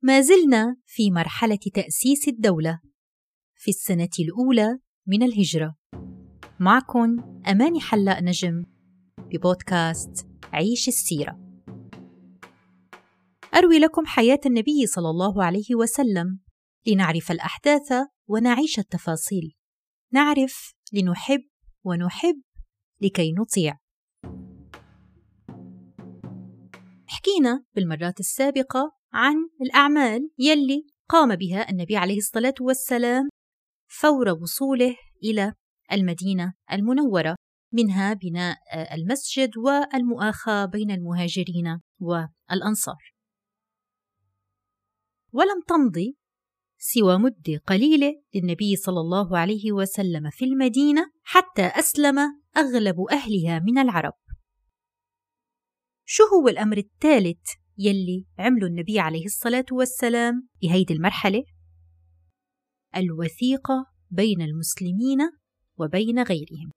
ما زلنا في مرحلة تأسيس الدولة في السنة الأولى من الهجرة. معكم أماني حلاق نجم ببودكاست عيش السيرة. أروي لكم حياة النبي صلى الله عليه وسلم لنعرف الأحداث ونعيش التفاصيل، نعرف لنحب ونحب لكي نطيع. حكينا بالمرات السابقة عن الأعمال يلي قام بها النبي عليه الصلاة والسلام فور وصوله إلى المدينة المنورة، منها بناء المسجد والمؤاخاة بين المهاجرين والأنصار. ولم تمضي سوى مدة قليلة للنبي صلى الله عليه وسلم في المدينة حتى أسلم أغلب أهلها من العرب. شو هو الأمر الثالث يلي عمله النبي عليه الصلاة والسلام بهيدي المرحلة؟ الوثيقة بين المسلمين وبين غيرهم.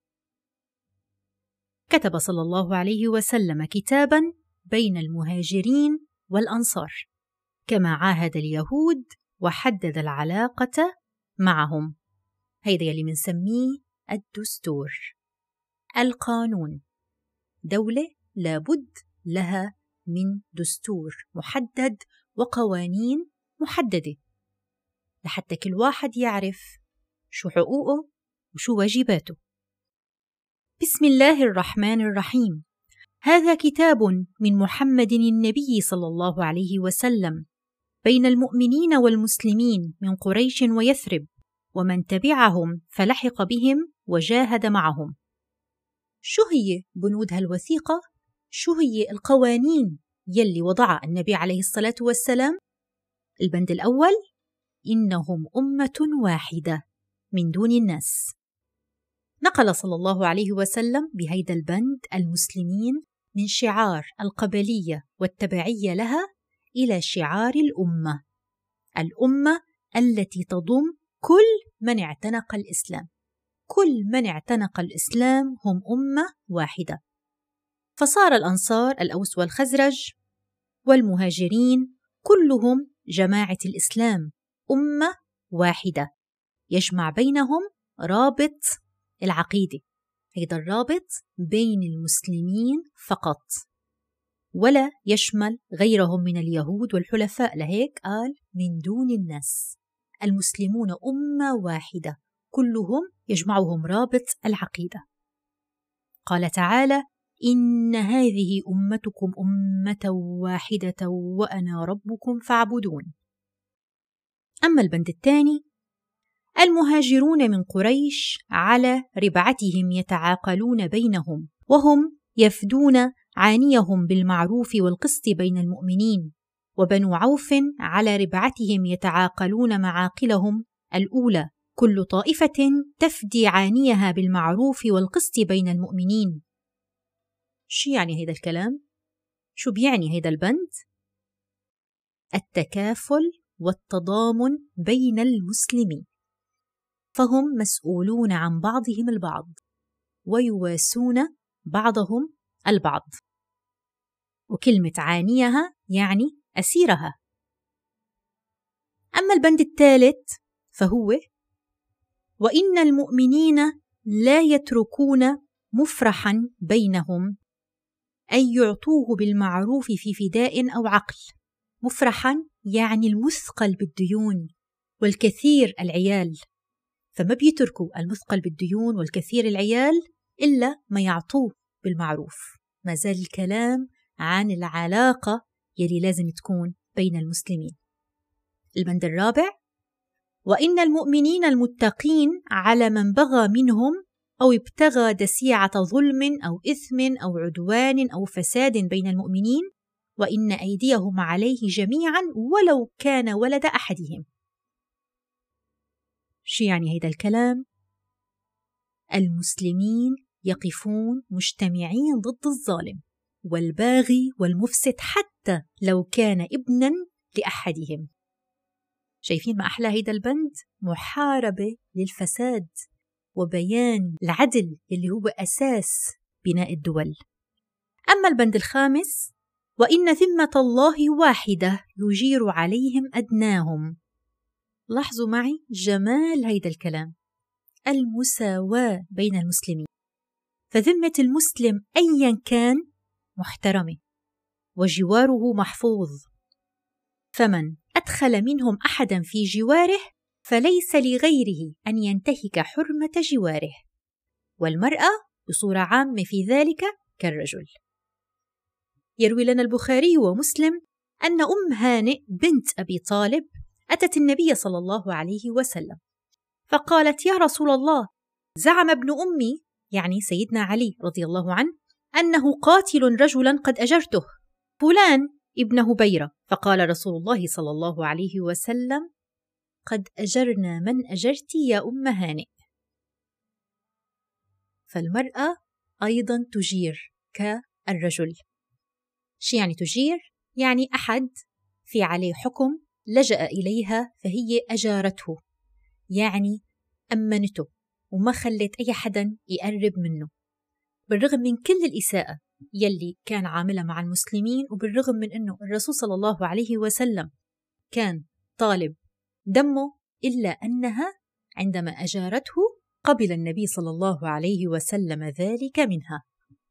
كتب صلى الله عليه وسلم كتابا بين المهاجرين والأنصار، كما عاهد اليهود وحدد العلاقة معهم. هيدا يلي منسميه الدستور، القانون. دولة لابد لها من دستور محدد وقوانين محددة لحتى كل واحد يعرف شو حقوقه وشو واجباته. بسم الله الرحمن الرحيم. هذا كتاب من محمد النبي صلى الله عليه وسلم بين المؤمنين والمسلمين من قريش ويثرب ومن تبعهم فلحق بهم وجاهد معهم. شو هي بنود هالوثيقة؟ شو هي القوانين يلي وضعها النبي عليه الصلاة والسلام؟ البند الأول: إنهم أمة واحدة من دون الناس. نقل صلى الله عليه وسلم بهيدا البند المسلمين من شعار القبلية والتبعية لها إلى شعار الأمة، الأمة التي تضم كل من اعتنق الإسلام. كل من اعتنق الإسلام هم أمة واحدة. فصار الأنصار الأوس والخزرج والمهاجرين كلهم جماعة الإسلام، أمة واحدة يجمع بينهم رابط العقيدة. هذا الرابط بين المسلمين فقط ولا يشمل غيرهم من اليهود والحلفاء، لهيك قال من دون الناس. المسلمون أمة واحدة كلهم يجمعهم رابط العقيدة. قال تعالى: إن هذه أمتكم أمة واحدة وأنا ربكم فاعبدون. أما البند الثاني: المهاجرون من قريش على ربعتهم يتعاقلون بينهم وهم يفدون عانيهم بالمعروف والقسط بين المؤمنين، وبنو عوف على ربعتهم يتعاقلون معاقلهم الأولى، كل طائفة تفدي عانيها بالمعروف والقسط بين المؤمنين. شو يعني هيدا الكلام؟ شو بيعني هيدا البند؟ التكافل والتضامن بين المسلمين، فهم مسؤولون عن بعضهم البعض ويواسون بعضهم البعض. وكلمة عانيها يعني أسيرها. أما البند الثالث فهو: وإن المؤمنين لا يتركون مفرحا بينهم أن يعطوه بالمعروف في فداء أو عقل. مفرحا يعني المثقل بالديون والكثير العيال، فما بيتركوا المثقل بالديون والكثير العيال إلا ما يعطوه بالمعروف. ما زال الكلام عن العلاقة يلي لازم تكون بين المسلمين. البند الرابع: وإن المؤمنين المتقين على من بغى منهم أو ابتغى دسيعة ظلم أو إثم أو عدوان أو فساد بين المؤمنين وإن أيديهم عليه جميعا ولو كان ولد أحدهم. شو يعني هيدا الكلام؟ المسلمين يقفون مجتمعين ضد الظالم والباغي والمفسد حتى لو كان ابنا لأحدهم. شايفين ما أحلى هيدا البند؟ محاربة للفساد وبيان العدل اللي هو أساس بناء الدول. أما البند الخامس: وإن ذمة الله واحدة يجير عليهم أدناهم. لاحظوا معي جمال هيدا الكلام، المساواة بين المسلمين، فذمة المسلم أيا كان محترمة وجواره محفوظ، فمن أدخل منهم أحدا في جواره فليس لغيره أن ينتهك حرمة جواره، والمرأة بصورة عامة في ذلك كالرجل. يروي لنا البخاري ومسلم أن أم هانئ بنت أبي طالب أتت النبي صلى الله عليه وسلم فقالت: يا رسول الله، زعم ابن أمي، يعني سيدنا علي رضي الله عنه، أنه قاتل رجلا قد أجرته، فلان ابن هبيرة. فقال رسول الله صلى الله عليه وسلم: قد أجرنا من أجرت يا أم هانئ. فالمرأة أيضا تجير كالرجل. شو يعني تجير؟ يعني أحد في عليه حكم لجأ إليها فهي أجارته، يعني أمنته وما خلت أي حدا يقرب منه، بالرغم من كل الإساءة يلي كان عاملها مع المسلمين، وبالرغم من أنه الرسول صلى الله عليه وسلم كان طالب دمه، إلا أنها عندما أجارته قبل النبي صلى الله عليه وسلم ذلك منها.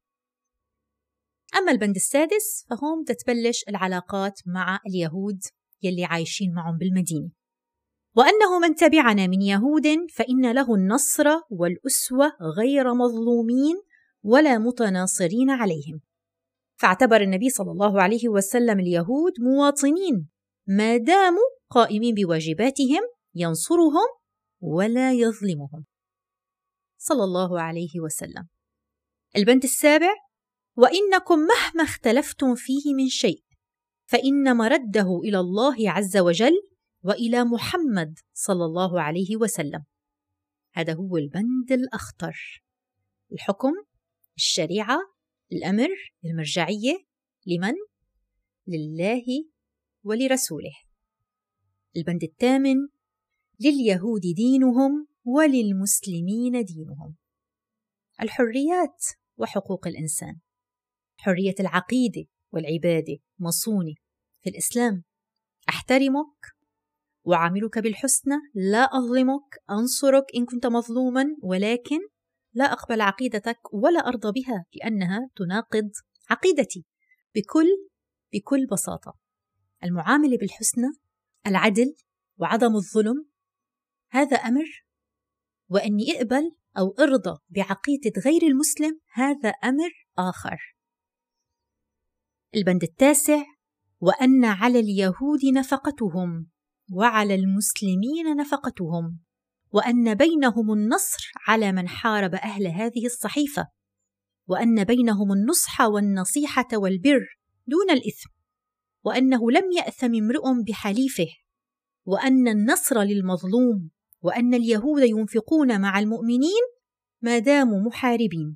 أما البند السادس فهم تتبلش العلاقات مع اليهود يلي عايشين معهم بالمدينة، وأنه من تبعنا من يهود فإن له النصر والأسوة غير مظلومين ولا متناصرين عليهم. فاعتبر النبي صلى الله عليه وسلم اليهود مواطنين ما داموا قائمين بواجباتهم، ينصرهم ولا يظلمهم صلى الله عليه وسلم. البند السابع: وإنكم مهما اختلفتم فيه من شيء فإن مرده إلى الله عز وجل وإلى محمد صلى الله عليه وسلم. هذا هو البند الأخطر. الحكم، الشريعة، الأمر، المرجعية لمن؟ لله ولرسوله. البند الثامن: لليهود دينهم وللمسلمين دينهم. الحريات وحقوق الإنسان، حرية العقيدة والعبادة مصونة في الإسلام. أحترمك وعاملك بالحسنى، لا أظلمك، أنصرك إن كنت مظلوما، ولكن لا أقبل عقيدتك ولا أرضى بها لأنها تناقض عقيدتي. بكل بساطة المعاملة بالحسنى، العدل وعدم الظلم، هذا أمر، وأني أقبل أو أرضى بعقيدة غير المسلم هذا أمر آخر. البند التاسع: وأن على اليهود نفقتهم وعلى المسلمين نفقتهم، وأن بينهم النصر على من حارب أهل هذه الصحيفة، وأن بينهم النصح والنصيحة والبر دون الإثم، وأنه لم يأثم امرؤ بحليفه، وأن النصر للمظلوم، وأن اليهود ينفقون مع المؤمنين ما داموا محاربين.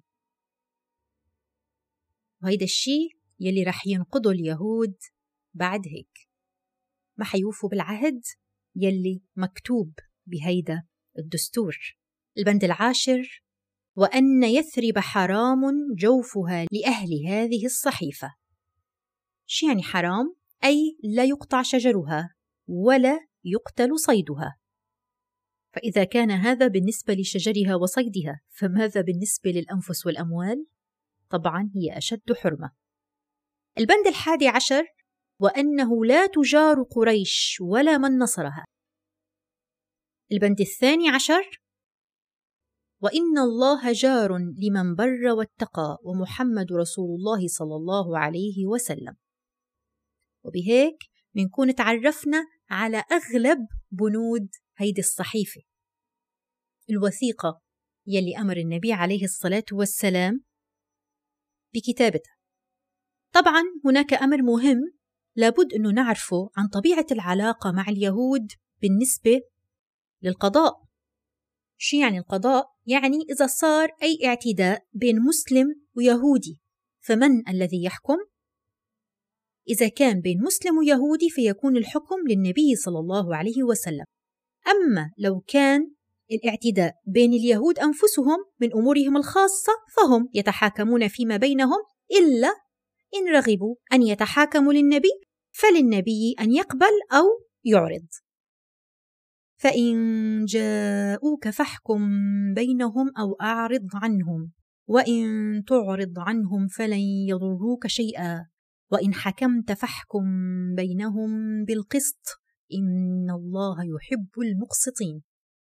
وهيدا الشيء يلي رح ينقضوا اليهود بعد هيك، ما حيوفوا بالعهد يلي مكتوب بهيدا الدستور. البند العاشر: وأن يثرب حرام جوفها لأهل هذه الصحيفة. شو يعني حرام؟ أي لا يقطع شجرها ولا يقتل صيدها. فإذا كان هذا بالنسبة لشجرها وصيدها، فماذا بالنسبة للأنفس والأموال؟ طبعا هي أشد حرمة. البند الحادي عشر: وأنه لا تجار قريش ولا من نصرها. البند الثاني عشر: وإن الله جار لمن بر واتقى ومحمد رسول الله صلى الله عليه وسلم. وبهيك منكون تعرفنا على أغلب بنود هيدي الصحيفة، الوثيقة يلي أمر النبي عليه الصلاة والسلام بكتابتها. طبعا هناك أمر مهم لابد أنه نعرفه عن طبيعة العلاقة مع اليهود بالنسبة للقضاء. شو يعني القضاء؟ يعني إذا صار أي اعتداء بين مسلم ويهودي فمن الذي يحكم؟ إذا كان بين مسلم ويهودي فيكون الحكم للنبي صلى الله عليه وسلم. أما لو كان الاعتداء بين اليهود أنفسهم من أمورهم الخاصة فهم يتحاكمون فيما بينهم، إلا إن رغبوا أن يتحاكموا للنبي فللنبي أن يقبل أو يعرض. فإن جاءوك فاحكم بينهم أو أعرض عنهم، وإن تعرض عنهم فلن يضروك شيئا، وإن حكمت فاحكم بينهم بالقسط إن الله يحب المقسطين.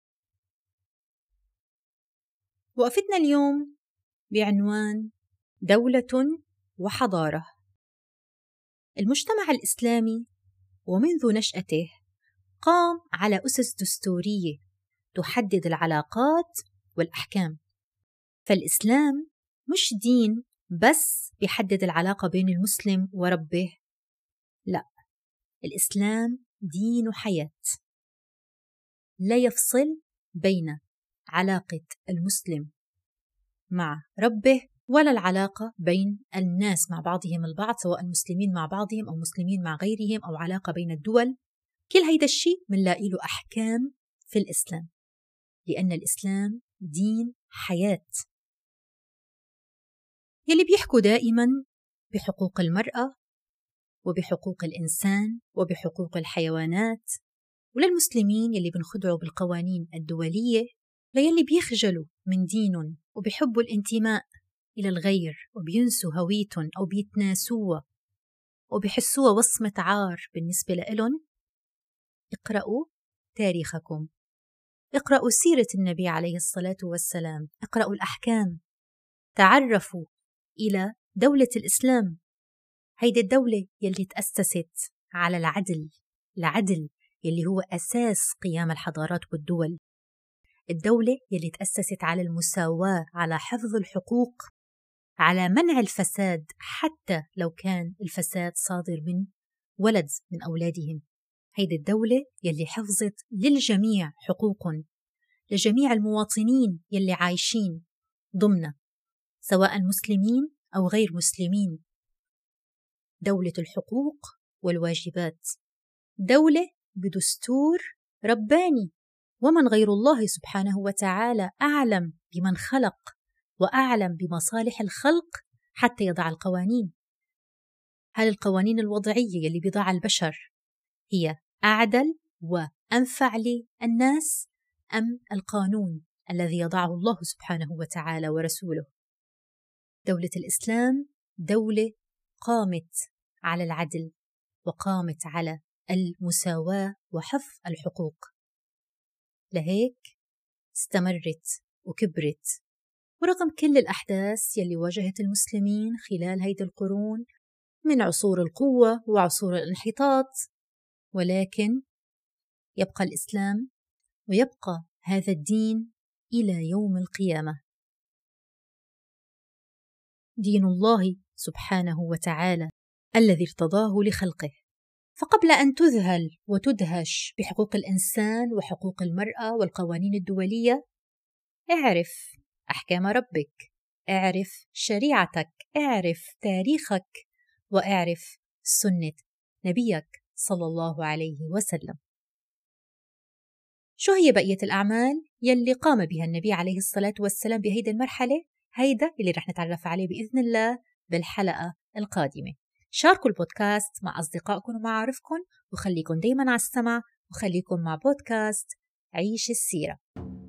وقفتنا اليوم بعنوان دولة وحضارة. المجتمع الإسلامي ومنذ نشأته قام على أسس دستورية تحدد العلاقات والأحكام. فالإسلام مش دين بس بيحدد العلاقة بين المسلم وربه، لا، الإسلام دين حياة لا يفصل بين علاقة المسلم مع ربه ولا العلاقة بين الناس مع بعضهم البعض، سواء مسلمين مع بعضهم أو مسلمين مع غيرهم أو علاقة بين الدول. كل هيدا الشيء منلاقي له أحكام في الإسلام، لأن الإسلام دين حياة. يلي بيحكوا دائما بحقوق المرأة وبحقوق الإنسان وبحقوق الحيوانات، وللمسلمين يلي بنخدعوا بالقوانين الدولية، ليلي بيخجلوا من دينهم وبيحبوا الانتماء إلى الغير وبينسوا هويتهم أو بيتناسوها وبيحسوها وصمة عار بالنسبة لإلهم. اقرأوا تاريخكم، اقرأوا سيرة النبي عليه الصلاة والسلام، اقرأوا الأحكام، تعرفوا إلى دولة الإسلام. هيدي الدولة يلي تأسست على العدل يلي هو أساس قيام الحضارات والدول، الدولة يلي تأسست على المساواة، على حفظ الحقوق، على منع الفساد حتى لو كان الفساد صادر من ولد من أولادهم. هيدي الدولة يلي حفظت للجميع حقوقهم، لجميع المواطنين يلي عايشين ضمنها سواء مسلمين أو غير مسلمين. دولة الحقوق والواجبات، دولة بدستور رباني، ومن غير الله سبحانه وتعالى أعلم بمن خلق وأعلم بمصالح الخلق حتى يضع القوانين. هل القوانين الوضعية يلي بيضعها البشر هي أعدل وأنفع للناس أم القانون الذي يضعه الله سبحانه وتعالى ورسوله؟ دولة الإسلام دولة قامت على العدل وقامت على المساواة وحفظ الحقوق، لهيك استمرت وكبرت. ورغم كل الأحداث يلي واجهت المسلمين خلال هيدي القرون من عصور القوة وعصور الانحطاط، ولكن يبقى الإسلام ويبقى هذا الدين إلى يوم القيامة، دين الله سبحانه وتعالى الذي ارتضاه لخلقه. فقبل أن تذهل وتدهش بحقوق الإنسان وحقوق المرأة والقوانين الدولية، اعرف أحكام ربك، اعرف شريعتك، اعرف تاريخك، واعرف سنة نبيك صلى الله عليه وسلم. شو هي بقية الأعمال يلي قام بها النبي عليه الصلاة والسلام بهيدا المرحلة؟ هيدا اللي رح نتعرف عليه بإذن الله بالحلقة القادمة. شاركوا البودكاست مع أصدقائكم ومعارفكم، وخليكم دايما على السمع، وخليكم مع بودكاست عيش السيرة.